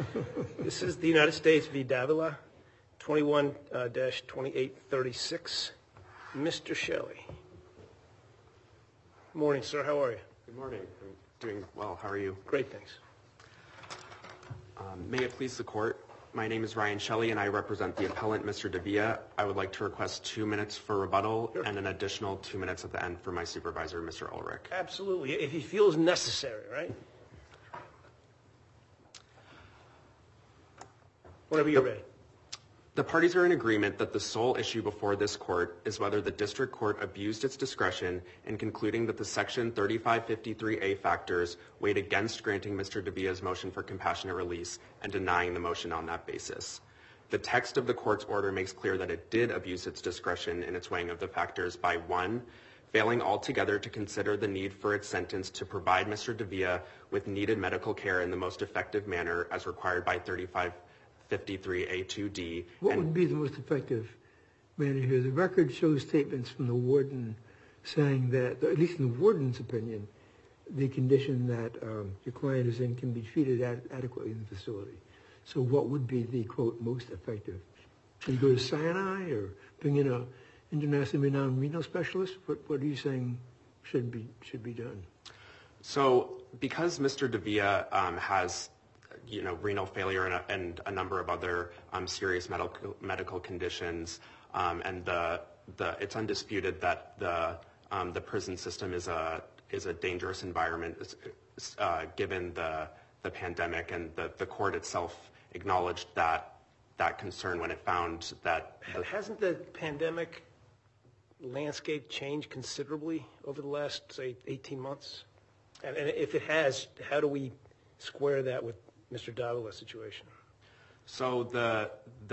This is the United States v. Davila, 21-2836. Mr. Shelley. Good morning, sir. How are you? Good morning. I'm doing well. How are you? Great, thanks. May it please the court. My name is Ryan Shelley, and I represent the appellant, Mr. Davila. I would like to request 2 minutes for rebuttal and an additional 2 minutes at the end for my supervisor, Mr. Ulrich. Absolutely, if he feels necessary, right? Whenever you're ready. The parties are in agreement that the sole issue before this court is whether the district court abused its discretion in concluding that the Section 3553A factors weighed against granting Mr. Davila's motion for compassionate release and denying the motion on that basis. The text of the court's order makes clear that it did abuse its discretion in its weighing of the factors by 1, failing altogether to consider the need for its sentence to provide Mr. Davila with needed medical care in the most effective manner as required by 3553A2D. What would be the most effective manner here? The record shows statements from the warden saying that, at least in the warden's opinion, the condition that your client is in can be treated adequately in the facility. So what would be the, quote, most effective? Should you go to Sinai or bring in an internationally renowned renal specialist? What are you saying should be done? So because Mr. Davila has renal failure and a number of other serious medical conditions, and it's undisputed that the prison system is a dangerous environment given the pandemic, and the court itself acknowledged that concern when it found that. Hasn't the pandemic landscape changed considerably over the last, say, 18 months? And if it has, how do we square that with Mr. Davila's situation? So the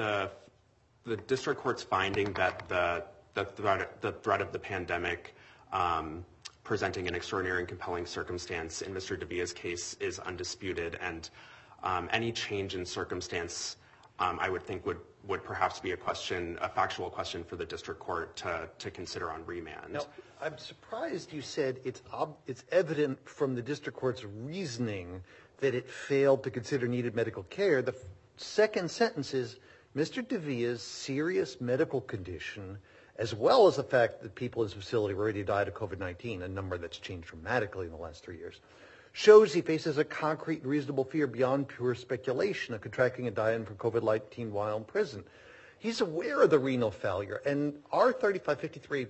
district court's finding that the threat of the pandemic presenting an extraordinary and compelling circumstance in Mr. Davila's case is undisputed, and any change in circumstance I would think would perhaps be a factual question for the district court to consider on remand. Now, I'm surprised you said it's evident from the district court's reasoning that it failed to consider needed medical care. The second sentence is, Mr. Davila's serious medical condition, as well as the fact that people in his facility already died of COVID-19, a number that's changed dramatically in the last 3 years, shows he faces a concrete and reasonable fear beyond pure speculation of contracting and dying from COVID-19 while in prison. He's aware of the renal failure, and our 3553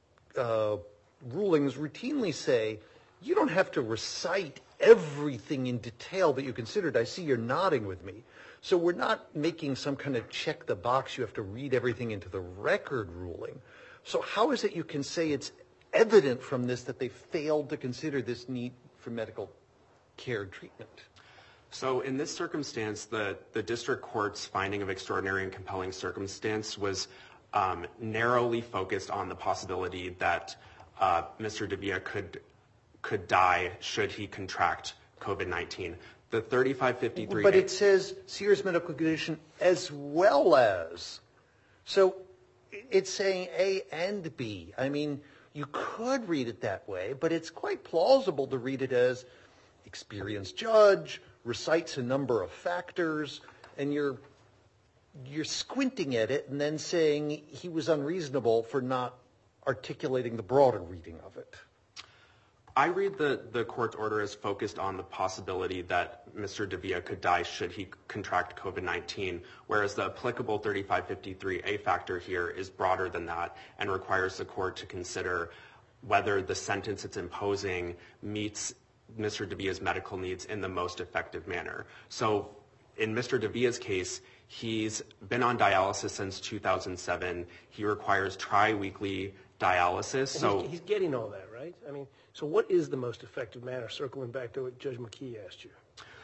rulings routinely say you don't have to recite everything in detail that you considered. I see you're nodding with me. So we're not making some kind of check the box, you have to read everything into the record ruling. So how is it you can say it's evident from this that they failed to consider this need for medical care and treatment? So in this circumstance, the district court's finding of extraordinary and compelling circumstance was narrowly focused on the possibility that Mr. Davila could die should he contract COVID-19. The 3553... But it says serious medical condition as well as. So it's saying A and B. I mean, you could read it that way, but it's quite plausible to read it as experienced judge, recites a number of factors, and you're squinting at it and then saying he was unreasonable for not articulating the broader reading of it. I read the court's order as focused on the possibility that Mr. Davila could die should he contract COVID-19, whereas the applicable 3553A factor here is broader than that and requires the court to consider whether the sentence it's imposing meets Mr. Davila's medical needs in the most effective manner. So in Mr. Davila's case, he's been on dialysis since 2007. He requires tri-weekly dialysis. So he's getting all that, right? I mean, so what is the most effective manner, circling back to what Judge McKee asked you?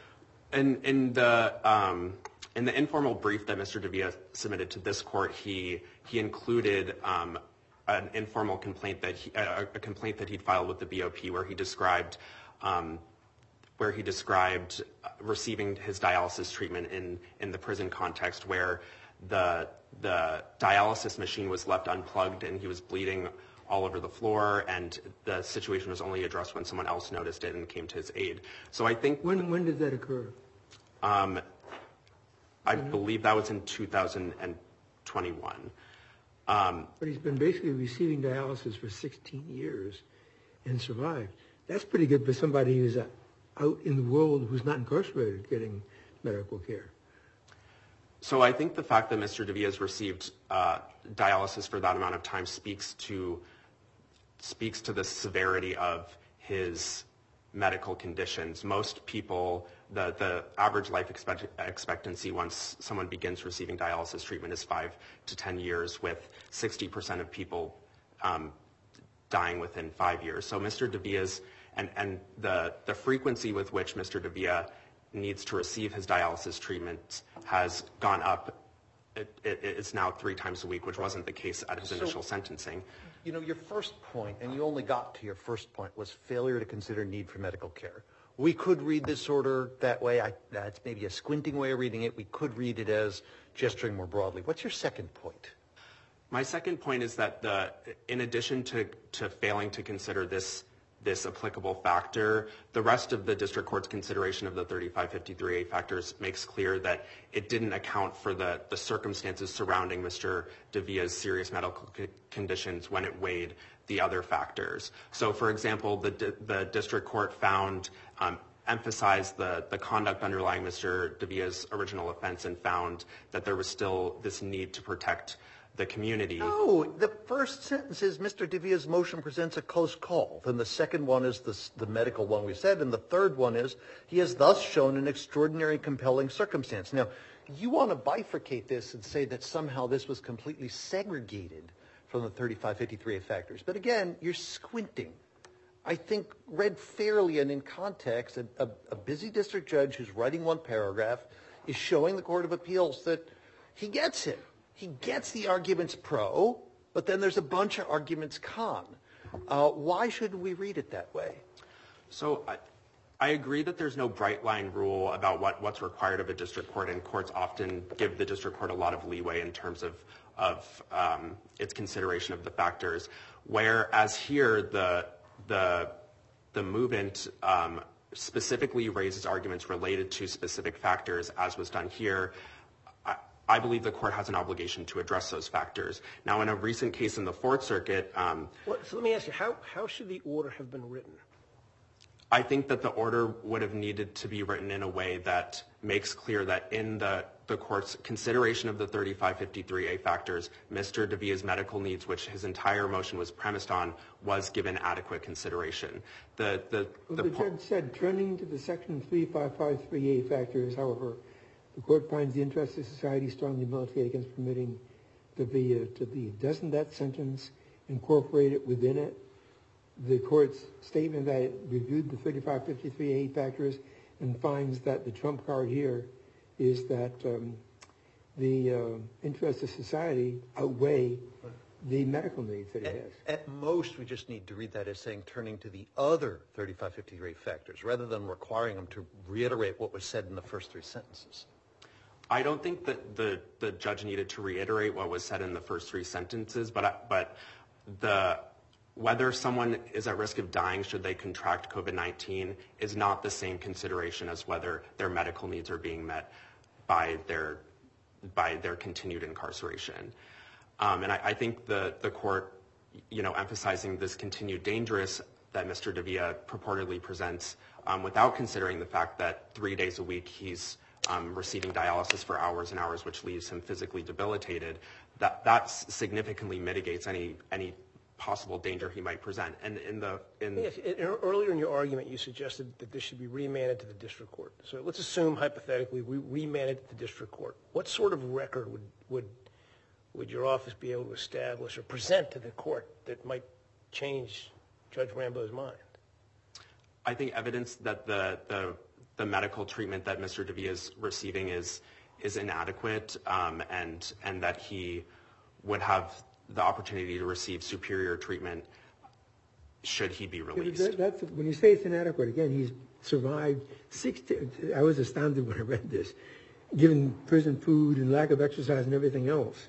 In the informal brief that Mr. Davila submitted to this court, he included an informal complaint a complaint that he'd filed with the BOP where he described receiving his dialysis treatment in the prison context, where the dialysis machine was left unplugged and he was bleeding all over the floor, and the situation was only addressed when someone else noticed it and came to his aid. So I think... When did that occur? I believe that was in 2021. But he's been basically receiving dialysis for 16 years and survived. That's pretty good for somebody who's out in the world who's not incarcerated getting medical care. So I think the fact that Mr. Davia has received dialysis for that amount of time speaks to the severity of his medical conditions. Most people, the average life expectancy once someone begins receiving dialysis treatment is 5 to 10 years, with 60% of people dying within 5 years. So Mr. Davia's, and the frequency with which Mr. Davia needs to receive his dialysis treatment has gone up. It's now 3 times a week, which wasn't the case at his initial sentencing. You know, your first point, and you only got to your first point, was failure to consider need for medical care. We could read this order that way. That's maybe a squinting way of reading it. We could read it as gesturing more broadly. What's your second point? My second point is that in addition to failing to consider this applicable factor, the rest of the district court's consideration of the 3553A factors makes clear that it didn't account for the circumstances surrounding Mr. Davia's serious medical conditions when it weighed the other factors. So, for example, the district court emphasized the conduct underlying Mr. Davia's original offense and found that there was still this need to protect the community. No, the first sentence is Mr. Davia's motion presents a close call. Then the second one is the medical one we said, and the third one is he has thus shown an extraordinary and compelling circumstance. Now, you want to bifurcate this and say that somehow this was completely segregated from the 3553A factors. But again, you're squinting. I think read fairly and in context, a busy district judge who's writing one paragraph is showing the Court of Appeals that he gets it. He gets the arguments pro, but then there's a bunch of arguments con. Why shouldn't we read it that way? So I agree that there's no bright line rule about what's required of a district court, and courts often give the district court a lot of leeway in terms of its consideration of the factors. Whereas here, the movement specifically raises arguments related to specific factors, as was done here. I believe the court has an obligation to address those factors. Now, in a recent case in the Fourth Circuit... So let me ask you, how should the order have been written? I think that the order would have needed to be written in a way that makes clear that in the court's consideration of the 3553A factors, Mr. Davia's medical needs, which his entire motion was premised on, was given adequate consideration. The judge said, turning to the section 3553A factors, however, the court finds the interest of society strongly militate against permitting Davia to leave. Doesn't that sentence incorporate it within it? The court's statement that it reviewed the 3553A factors and finds that the trump card here is that the interests of society outweigh the medical needs that he has. At most, we just need to read that as saying turning to the other 3553A factors, rather than requiring them to reiterate what was said in the first 3 sentences. I don't think that the judge needed to reiterate what was said in the first 3 sentences, but whether someone is at risk of dying should they contract COVID-19 is not the same consideration as whether their medical needs are being met by their continued incarceration. And I think the court, emphasizing this continued dangerous that Mr. Davia purportedly presents, without considering the fact that 3 days a week he's receiving dialysis for hours and hours, which leaves him physically debilitated, that significantly mitigates any possible danger he might present. And earlier in your argument, you suggested that this should be remanded to the district court. So let's assume, hypothetically, we remanded it to the district court. What sort of record would your office be able to establish or present to the court that might change Judge Rambo's mind? I think evidence that the medical treatment that Mr. Davia is receiving is inadequate, and that he would have the opportunity to receive superior treatment should he be released. When you say it's inadequate, again, he's survived 16. I was astounded when I read this, given prison food and lack of exercise and everything else.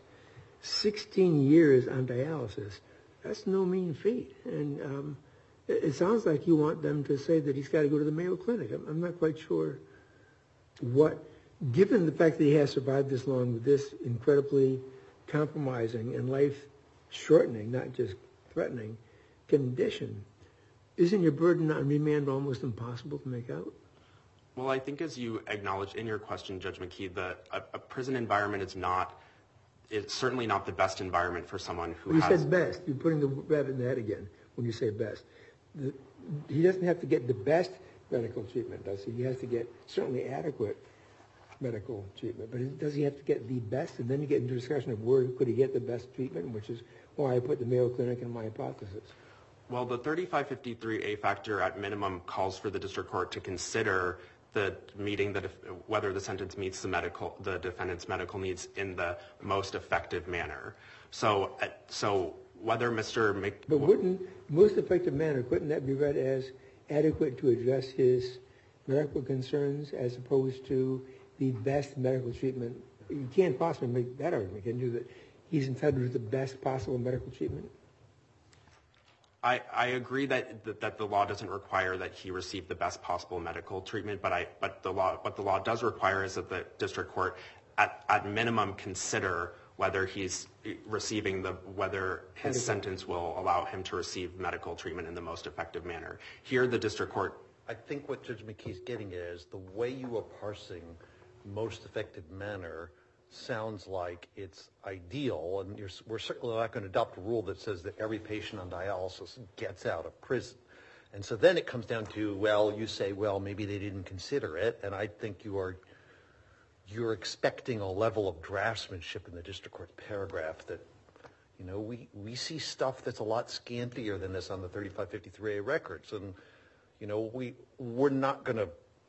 16 years on dialysis, that's no mean feat. And it sounds like you want them to say that he's got to go to the Mayo Clinic. I'm not quite sure what given the fact that he has survived this long with this incredibly compromising and life-shortening, not just threatening, condition, isn't your burden on remand almost impossible to make out? Well, I think as you acknowledged in your question, Judge McKee, a prison environment it's certainly not the best environment for someone who has... You said best. You're putting the rabbit in the hat again when you say best. He doesn't have to get the best medical treatment, does he? He has to get certainly adequate medical treatment, but does he have to get the best? And then you get into a discussion of where could he get the best treatment, which is why I put the Mayo Clinic in my hypothesis. Well, the 3553A factor at minimum calls for the district court to consider whether the sentence meets the defendant's medical needs in the most effective manner. So whether Mr. But wouldn't most effective manner, couldn't that be read as adequate to address his medical concerns as opposed to the best medical treatment? You can't possibly make that argument, can you, that he's entitled to the best possible medical treatment? I agree that the law doesn't require that he receive the best possible medical treatment, but what the law does require is that the district court at minimum consider whether he's receiving whether his sentence will allow him to receive medical treatment in the most effective manner. Here, the district court... I think what Judge McKee's getting at is the way you are parsing most effective manner sounds like it's ideal, and we're certainly not going to adopt a rule that says that every patient on dialysis gets out of prison. And so then it comes down to, you say, maybe they didn't consider it, and I think you're expecting a level of draftsmanship in the district court paragraph that, we see stuff that's a lot scantier than this on the 3553A records, and, we're not going to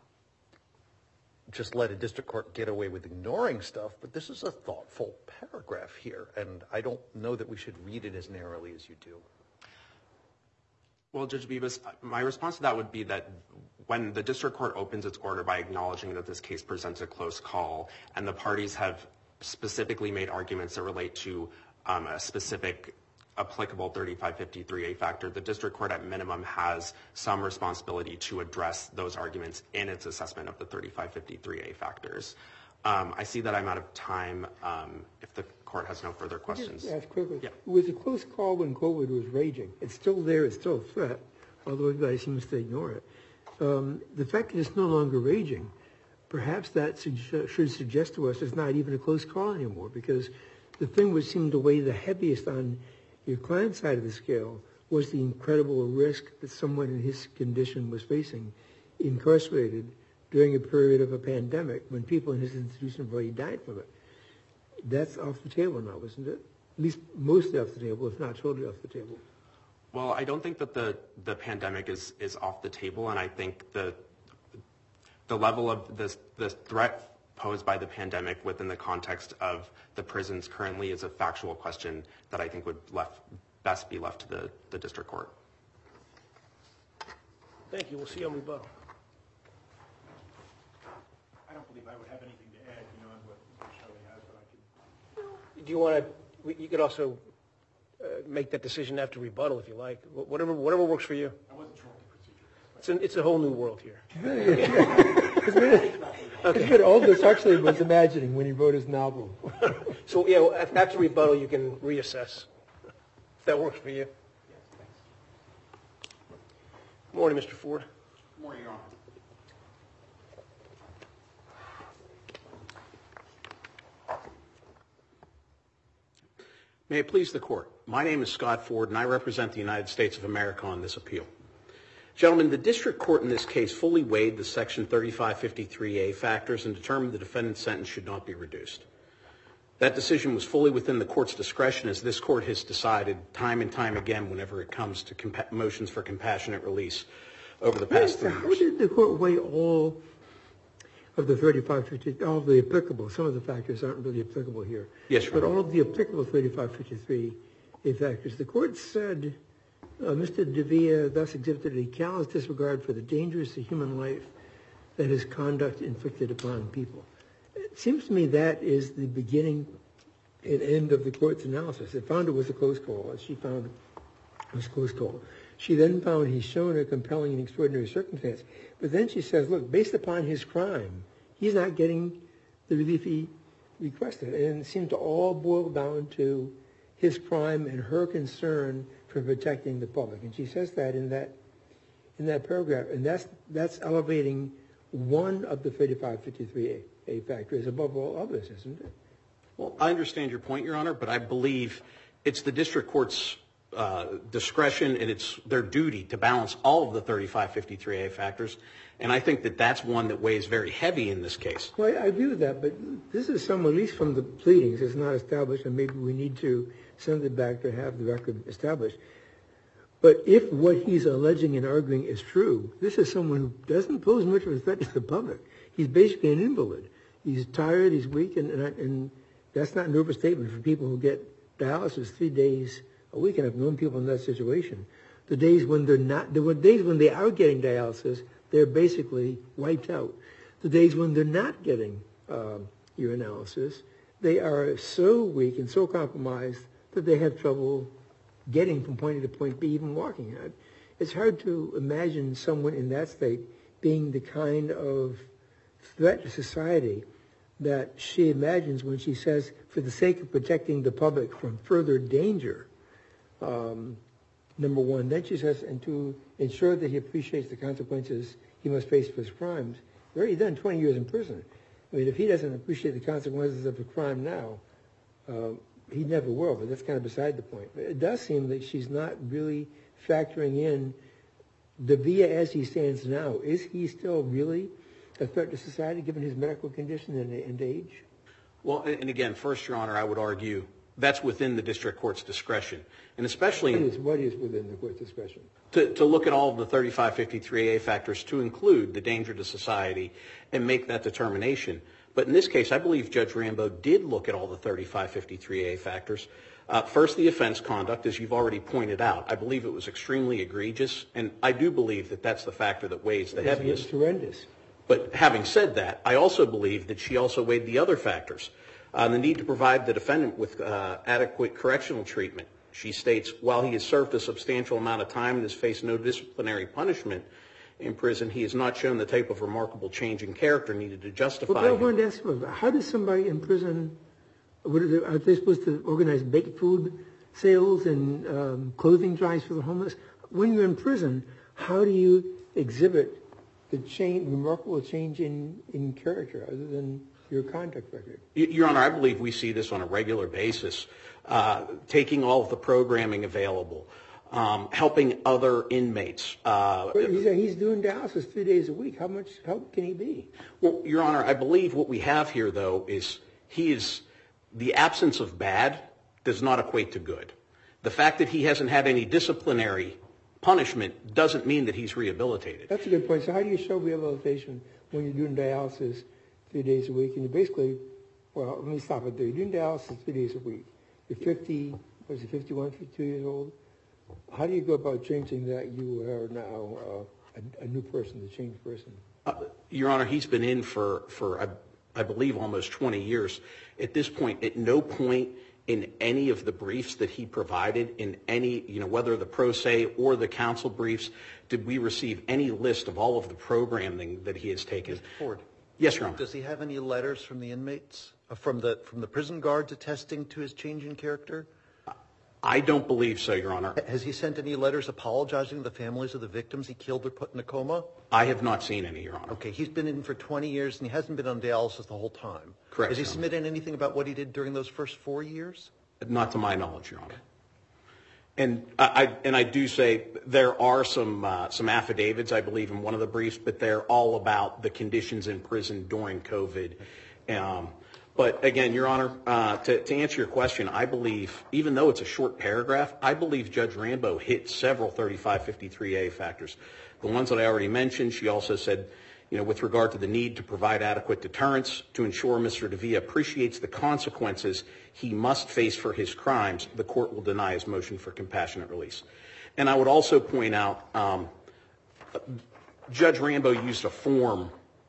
just let a district court get away with ignoring stuff, but this is a thoughtful paragraph here, and I don't know that we should read it as narrowly as you do. Well, Judge Bibas, my response to that would be that when the district court opens its order by acknowledging that this case presents a close call, and the parties have specifically made arguments that relate to a specific applicable 3553A factor, the district court at minimum has some responsibility to address those arguments in its assessment of the 3553A factors. I see that I'm out of time. If the court has no further questions. Ask quickly. Yeah. It was a close call when COVID was raging. It's still there. It's still a threat, although everybody seems to ignore it. The fact that it's no longer raging, perhaps that should suggest to us it's not even a close call anymore, because the thing which seemed to weigh the heaviest on your client's side of the scale was the incredible risk that someone in his condition was facing, incarcerated during a period of a pandemic when people in his institution have already died from it. That's off the table now, isn't it? At least mostly off the table, if not totally off the table. Well, I don't think that the pandemic is off the table, and I think the level of the threat posed by the pandemic within the context of the prisons currently is a factual question that I think would best be left to the district court. Thank you. We'll see you on rebuttal. I don't believe I would have anything to add beyond what Shelley has, but I could... Do you want to? You could also make that decision after rebuttal if you like. Whatever works for you. I wasn't sure what the procedure was. It's a whole new world here. It's been Aldous Huxley was imagining when he wrote his novel. So, after rebuttal, you can reassess if that works for you. Yes, thanks. Morning, Mr. Ford. Good morning, Your Honor. May it please the Court. My name is Scott Ford, and I represent the United States of America on this appeal. Gentlemen, the district court in this case fully weighed the Section 3553A factors and determined the defendant's sentence should not be reduced. That decision was fully within the court's discretion, as this court has decided time and time again whenever it comes to motions for compassionate release over the past 3 years. How did the court weigh all of the 3553, all of the applicable? Some of the factors aren't really applicable here. Yes, Your Honor. But all of the applicable 3553A factors. The court said Mr. Davila thus exhibited a callous disregard for the dangers to human life that his conduct inflicted upon people. It seems to me that is the beginning and end of the court's analysis. It found it was a close call, as she found it was a close call. She then found he's shown a compelling and extraordinary circumstance. But then she says, look, based upon his crime, he's not getting the relief he requested. And it seemed to all boil down to his crime and her concern for protecting the public. And she says that in that paragraph. And that's elevating one of the 3553A factors above all others, isn't it? Well, I understand your point, Your Honor, but I believe it's the district court's discretion and it's their duty to balance all of the 3553A factors. And I think that that's one that weighs very heavy in this case. Well, I agree with that, but this is at least from the pleadings, it's not established, and maybe we need to send it back to have the record established. But if what he's alleging and arguing is true, this is someone who doesn't pose much of a threat to the public. He's basically an invalid. He's tired, he's weak, and that's not an overstatement for people who get dialysis 3 days a week, and I've known people in that situation. The days when they are getting dialysis, they're basically wiped out. The days when they're not getting urinalysis, they are so weak and so compromised that they have trouble getting from point A to point B, even walking. It's hard to imagine someone in that state being the kind of threat to society that she imagines when she says, for the sake of protecting the public from further danger, number one. Then she says, and to ensure that he appreciates the consequences he must face for his crimes. He's already done 20 years in prison. I mean, if he doesn't appreciate the consequences of a crime now, he never will, but that's kind of beside the point. But it does seem that she's not really factoring in Davia as he stands now. Is he still really a threat to society given his medical condition and age? Well, and again, first, Your Honor, I would argue that's within the district court's discretion, and especially what is within the court's discretion? To look at all of the 3553A factors to include the danger to society and make that determination. But in this case, I believe Judge Rambo did look at all the 3553A factors. First, the offense conduct, as you've already pointed out. I believe it was extremely egregious, and I do believe that that's the factor that weighs the heaviest. It's horrendous. But having said that, I also believe that she also weighed the other factors. The need to provide the defendant with adequate correctional treatment. She states, while he has served a substantial amount of time and has faced no disciplinary punishment in prison, he has not shown the type of remarkable change in character needed to justify. But I wanted to ask you, how does somebody in prison, are they supposed to organize baked food sales and clothing drives for the homeless? When you're in prison, how do you exhibit the remarkable change in character other than your conduct record? Your Honor, I believe we see this on a regular basis, taking all of the programming available, helping other inmates. He's doing dialysis 3 days a week. How much help can he be? Well, Your Honor, I believe what we have here, though, is the absence of bad does not equate to good. The fact that he hasn't had any disciplinary punishment doesn't mean that he's rehabilitated. That's a good point. So how do you show rehabilitation when you're doing dialysis 3 days a week? And you basically, well, let me stop it there. You're doing dialysis 3 days a week. You're 51, 52 years old. How do you go about changing that you are now a new person, a changed person? Your Honor, he's been in for I believe, almost 20 years. At this point, at no point in any of the briefs that he provided, in any, whether the pro se or the counsel briefs, did we receive any list of all of the programming that he has taken. Mr. Ford. Yes, Your Honor. Does he have any letters from the inmates, from the prison guards attesting to his change in character? I don't believe so, Your Honor. Has he sent any letters apologizing to the families of the victims he killed or put in a coma? I have not seen any, Your Honor. Okay, he's been in for 20 years and he hasn't been on dialysis the whole time. Correct. Has he submitted anything about what he did during those first 4 years? Not to my knowledge, Your Honor. And I do say there are some affidavits, I believe, in one of the briefs, but they're all about the conditions in prison during COVID. But again, Your Honor, to answer your question, I believe, even though it's a short paragraph, I believe Judge Rambo hit several 3553A factors. The ones that I already mentioned, she also said, with regard to the need to provide adequate deterrence to ensure Mr. Davia appreciates the consequences he must face for his crimes, the court will deny his motion for compassionate release. And I would also point out, Judge Rambo used a form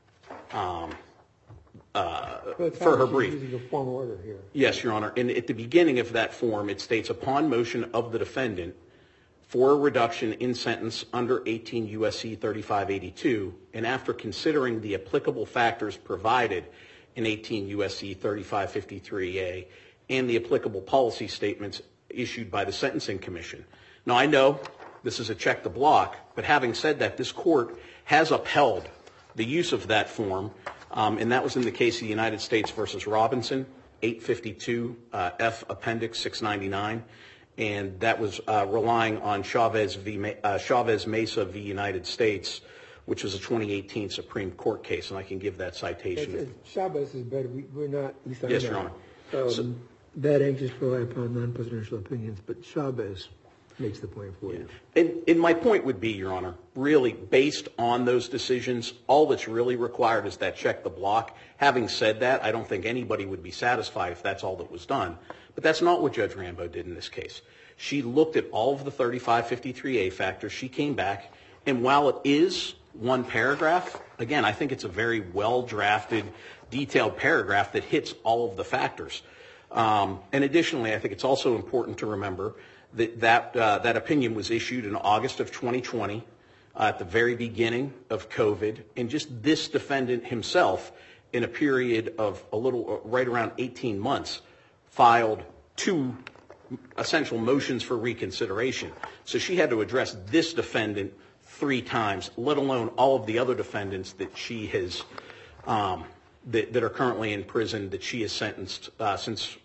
for her brief. Using a form order here. Yes, Your Honor. And at the beginning of that form, it states, upon motion of the defendant for a reduction in sentence under 18 U.S.C. 3582, and after considering the applicable factors provided in 18 U.S.C. 3553A and the applicable policy statements issued by the Sentencing Commission. Now, I know this is a check the block, but having said that, this court has upheld the use of that form, and that was in the case of the United States versus Robinson, 852 F Appendix 699, and that was relying on Chavez Mesa v. United States, which was a 2018 Supreme Court case, and I can give that citation. Chavez is better. We're not. At least Yes, Your Honor. That anxious to rely upon non-presidential opinions, but Chavez makes the point for you. And my point would be, Your Honor, really based on those decisions, all that's really required is that check the block. Having said that, I don't think anybody would be satisfied if that's all that was done. But that's not what Judge Rambo did in this case. She looked at all of the 3553A factors. She came back, and while it is one paragraph, again, I think it's a very well-drafted, detailed paragraph that hits all of the factors. And additionally, I think it's also important to remember that opinion was issued in August of 2020 at the very beginning of COVID, and just this defendant himself, in a period of right around 18 months, filed 2 essential motions for reconsideration. So she had to address this defendant 3 times, let alone all of the other defendants that she has that are currently in prison that she has sentenced since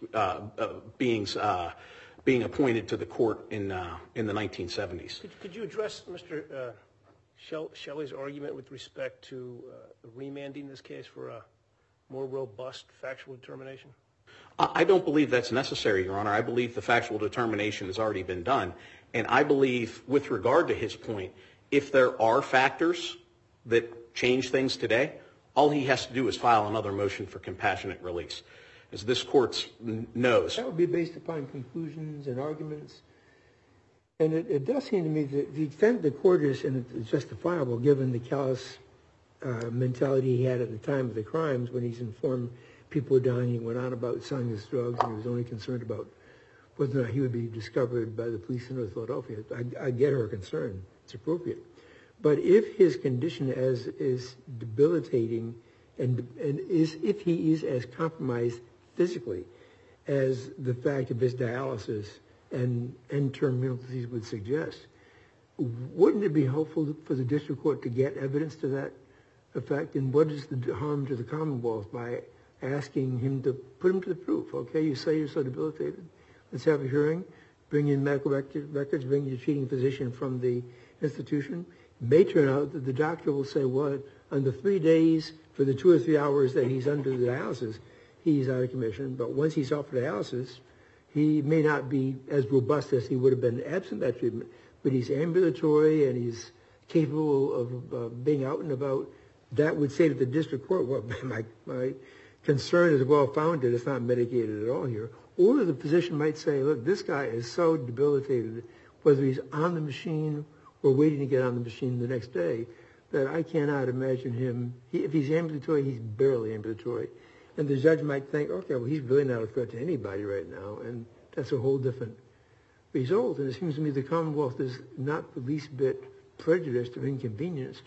being appointed to the court in the 1970s. Could you address Mr. Shelley's argument with respect to remanding this case for a more robust factual determination? I don't believe that's necessary, Your Honor. I believe the factual determination has already been done. And I believe, with regard to his point, if there are factors that change things today, all he has to do is file another motion for compassionate release. As this court knows. That would be based upon conclusions and arguments. And it does seem to me that the extent the court is, and it's justifiable given the callous mentality he had at the time of the crimes, when he's informed people were dying, he went on about selling his drugs, and he was only concerned about whether or not he would be discovered by the police in North Philadelphia. I get her concern. It's appropriate. But if his condition is debilitating and if he is as compromised physically as the fact of his dialysis and end-term renal disease would suggest, wouldn't it be helpful for the district court to get evidence to that effect? And what is the harm to the Commonwealth by asking him to put him to the proof? Okay, you say you're so debilitated. Let's have a hearing. Bring in medical records. Bring your treating physician from the institution. It may turn out that the doctor will say, well, on the 3 days for the 2 or 3 hours that he's under the dialysis, he's out of commission. But once he's off the dialysis, he may not be as robust as he would have been absent that treatment. But he's ambulatory and he's capable of being out and about. That would say to the district court, well, my concern is well-founded. It's not medicated at all here. Or the physician might say, look, this guy is so debilitated, whether he's on the machine or waiting to get on the machine the next day, that I cannot imagine him. If he's ambulatory, he's barely ambulatory. And the judge might think, okay, well, he's really not a threat to anybody right now. And that's a whole different result. And it seems to me the Commonwealth is not the least bit prejudiced or inconvenienced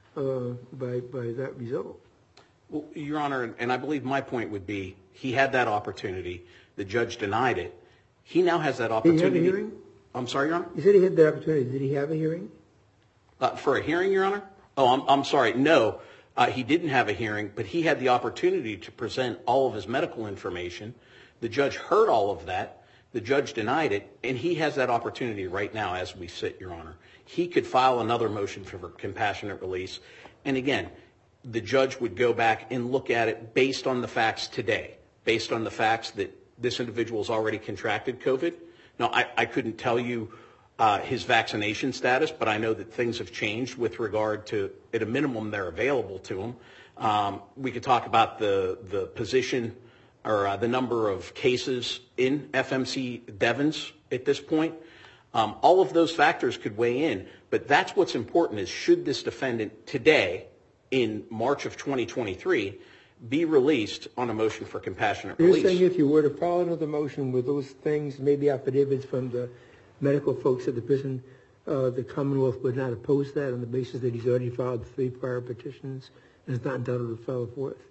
by that result. Well, Your Honor, and I believe my point would be he had that opportunity. The judge denied it. He now has that opportunity. Did he have a hearing? I'm sorry, Your Honor? You said he had the opportunity. Did he have a hearing? For a hearing, Your Honor? Oh, I'm sorry. No, he didn't have a hearing, but he had the opportunity to present all of his medical information. The judge heard all of that. The judge denied it, and he has that opportunity right now as we sit, Your Honor. He could file another motion for compassionate release. And again, the judge would go back and look at it based on the facts today, based on the facts that this individual has already contracted COVID. Now, I couldn't tell you his vaccination status, but I know that things have changed with regard to, at a minimum, they're available to him. We could talk about the position or the number of cases in FMC Devens at this point. All of those factors could weigh in, but that's what's important is should this defendant today, in March of 2023, be released on a motion for compassionate release. You're saying if you were to file another motion with those things, maybe affidavits from the medical folks at the prison, the Commonwealth would not oppose that on the basis that he's already filed 3 prior petitions and is not entitled to file a 4th?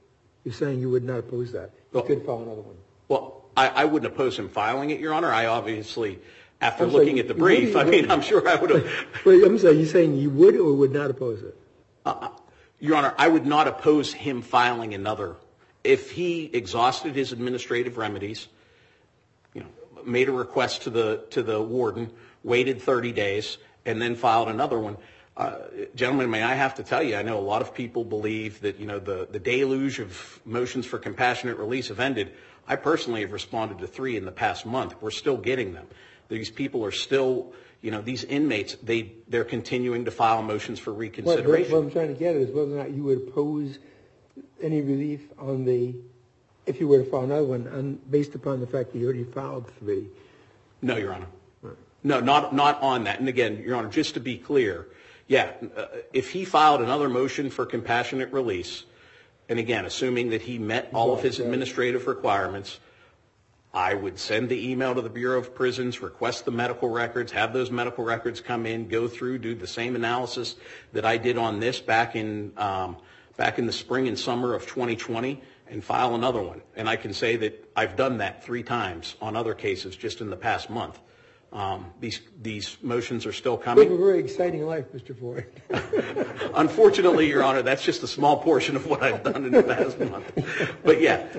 You're saying you would not oppose that. You could file another one. Well, I wouldn't oppose him filing it, Your Honor. I obviously, after looking at the brief, I'm sure I would have. Wait, I'm sorry, you're saying you would or would not oppose it? Your Honor, I would not oppose him filing another. If he exhausted his administrative remedies, made a request to the warden, waited 30 days, and then filed another one. Gentlemen, may I have to tell you, I know a lot of people believe that, the deluge of motions for compassionate release have ended. I personally have responded to 3 in the past month. We're still getting them. These people are still, these inmates, they're continuing to file motions for reconsideration. What I'm trying to get at is whether or not you would oppose any relief if you were to file another one, based upon the fact that you already filed 3. No, Your Honor. Right. No, not on that. And again, Your Honor, just to be clear, if he filed another motion for compassionate release, and again, assuming that he met all of his administrative requirements, I would send the email to the Bureau of Prisons, request the medical records, have those medical records come in, go through, do the same analysis that I did on this back in the spring and summer of 2020, and file another one. And I can say that I've done that 3 times on other cases just in the past month. These motions are still coming. You have a very exciting life, Mr. Ford. Unfortunately, Your Honor, that's just a small portion of what I've done in the past month. But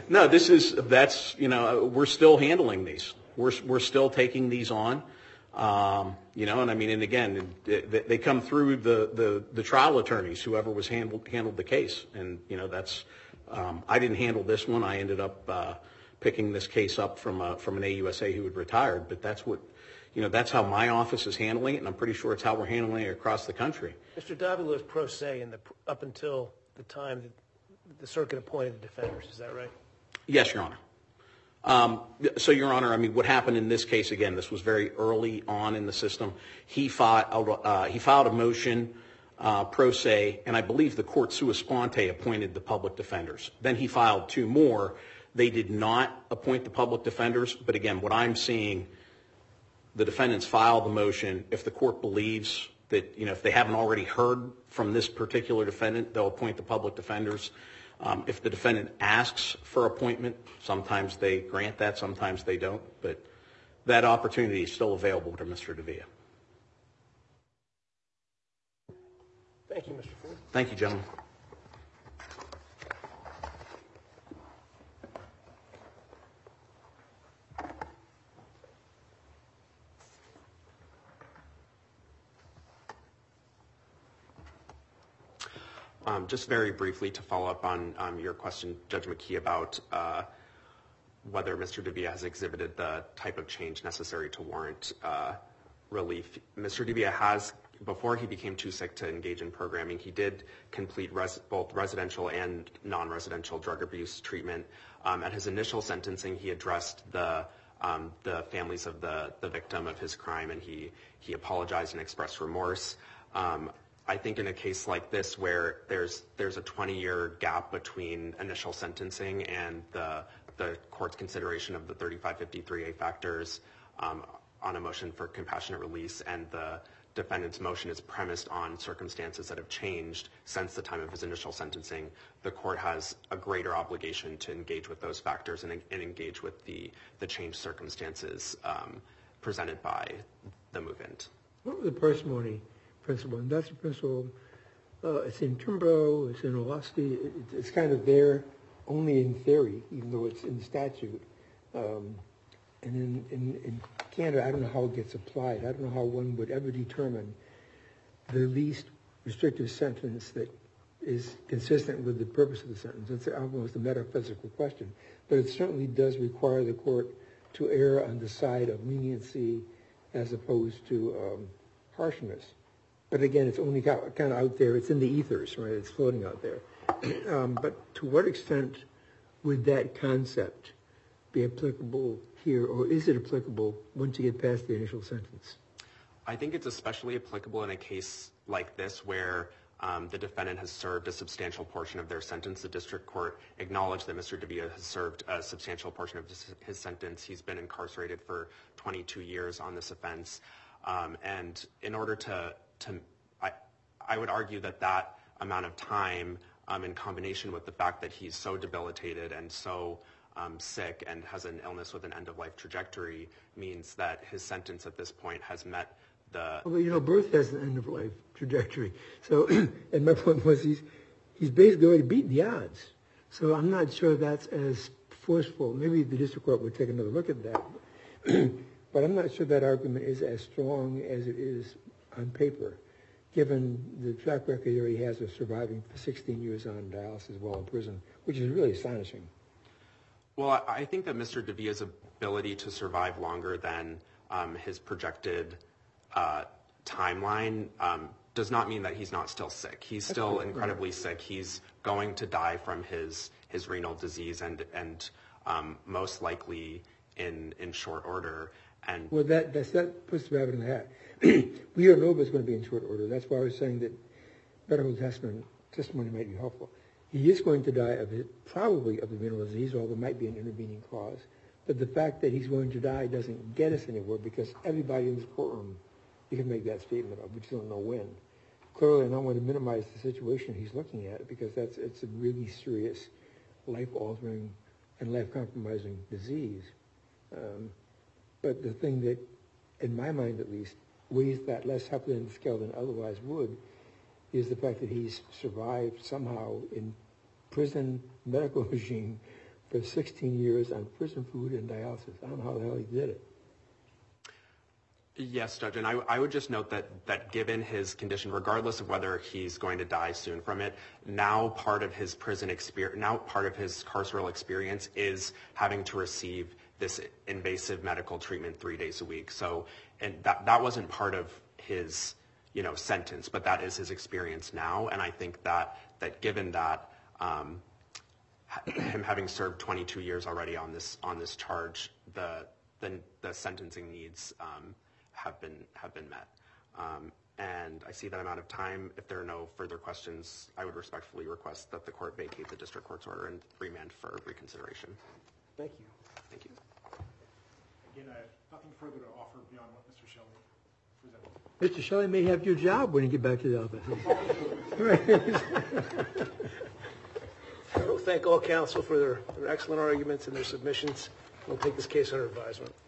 we're still handling these. We're still taking these on. And again, they come through the trial attorneys, whoever was handled the case. And, I didn't handle this one. I ended up picking this case up from an AUSA who had retired. But that's how my office is handling it, and I'm pretty sure it's how we're handling it across the country. Mr. Davila is pro se up until the time that the circuit appointed the defenders. Is that right? Yes, Your Honor. So, Your Honor, what happened in this case, again, this was very early on in the system. He filed a motion pro se, and I believe the court sua sponte appointed the public defenders. Then he filed 2 more. They did not appoint the public defenders, but again, what I'm seeing, the defendants file the motion. If the court believes that, if they haven't already heard from this particular defendant, they'll appoint the public defenders. If the defendant asks for appointment, sometimes they grant that, sometimes they don't. But that opportunity is still available to Mr. Davila. Thank you, Mr. Ford. Thank you, gentlemen. Just very briefly to follow up on your question, Judge McKee, about whether Mr. Davila has exhibited the type of change necessary to warrant relief. Mr. Davila has, before he became too sick to engage in programming, he did complete both residential and non-residential drug abuse treatment. At his initial sentencing, he addressed the families of the victim of his crime, and he apologized and expressed remorse. I think in a case like this, where there's a 20-year gap between initial sentencing and the court's consideration of the 3553A factors on a motion for compassionate release, and the defendant's motion is premised on circumstances that have changed since the time of his initial sentencing, the court has a greater obligation to engage with those factors and engage with the changed circumstances presented by the movement. What was the parsimony principle? And that's a principle, it's in Turnbow, it's in Olofsky, it's kind of there only in theory, even though it's in statute. And in Canada, I don't know how it gets applied. I don't know how one would ever determine the least restrictive sentence that is consistent with the purpose of the sentence. It's almost a metaphysical question. But it certainly does require the court to err on the side of leniency as opposed to harshness. But again, it's only kind of out there. It's in the ethers, right? It's floating out there. But to what extent would that concept be applicable here, or is it applicable once you get past the initial sentence? I think it's especially applicable in a case like this where the defendant has served a substantial portion of their sentence. The district court acknowledged that Mr. Davila has served a substantial portion of his sentence. He's been incarcerated for 22 years on this offense. And in order I would argue that amount of time in combination with the fact that he's so debilitated and so sick and has an illness with an end-of-life trajectory, means that his sentence at this point has met the... Well, birth has an end-of-life trajectory. So, and my point was he's basically already beaten the odds. So I'm not sure that's as forceful. Maybe the district court would take another look at that. But I'm not sure that argument is as strong as it is on paper, given the track record he already has of surviving for 16 years on dialysis while in prison, which is really astonishing. Well, I think that Mr. Davia's ability to survive longer than his projected timeline does not mean that he's not still sick. He's still incredibly sick. He's going to die from his renal disease and most likely in short order. And well, that puts the rabbit in the hat. We don't know if it's going to be in short order. That's why I was saying that medical testimony might be helpful. He is going to die probably of the renal disease, although there might be an intervening cause. But the fact that he's going to die doesn't get us anywhere, because everybody in this courtroom, you can make that statement of, we just don't know when. Clearly, I don't want to minimize the situation he's looking at, because it's a really serious, life-altering and life-compromising disease. But the thing that, in my mind at least, weighs that less heavily in the scale than otherwise would is the fact that he's survived somehow in prison medical regime for 16 years on prison food and dialysis. I don't know how the hell he did it. Yes, Judge, and I would just note that given his condition, regardless of whether he's going to die soon from it, now part of his prison experience, now part of his carceral experience is having to receive this invasive medical treatment 3 days a week. So, and that wasn't part of his, sentence, but that is his experience now. And I think that given that, him having served 22 years already on this charge, the sentencing needs have been met. And I see that I'm out of time. If there are no further questions, I would respectfully request that the court vacate the district court's order and remand for reconsideration. Thank you. Thank you. Again, I have nothing further to offer beyond what Mr. Shelley presented. Mr. Shelley may have your job when you get back to the office. I will thank all counsel for their excellent arguments and their submissions. We'll take this case under advisement.